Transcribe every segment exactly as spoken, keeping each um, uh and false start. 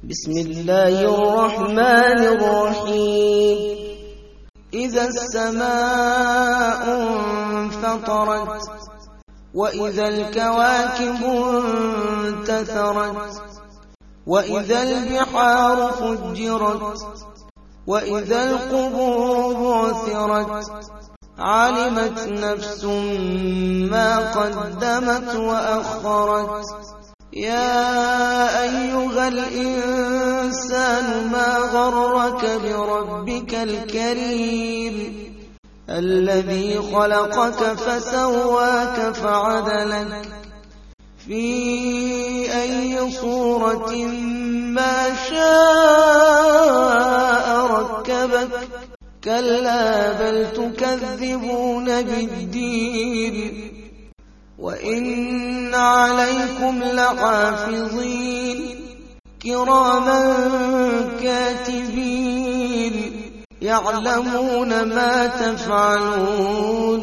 بسم الله الرحمن الرحيم. إذا السماء انفطرت وإذا الكواكب انتثرت وإذا البحار فجرت وإذا القبور بعثرت علمت نفس ما قدمت وأخرت. يا أيها الإنسان ما غرك بربك الكريم الذي خلقك فسواك فعدلك في أي صورة ما شاء ركبك. كلا بل تكذبون بالدين وإن عليكم لحافظين كراما كاتبين يعلمون ما تفعلون.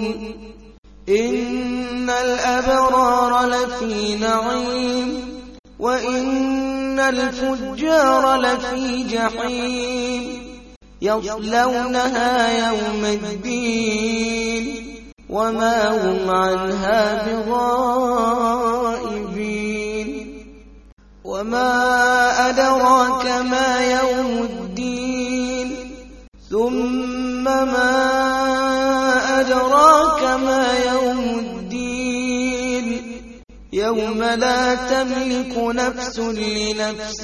إن الأبرار لفي نعيم وإن الفجار لفي جحيم يصلونها يوم الدين وما هم عنها بغائبين. وما أدراك ما يوم الدين ثم ما أدراك ما يوم الدين يوم لا تملك نفس لنفس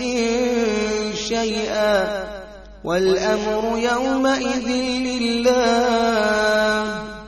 شيئا والأمر يومئذ لله.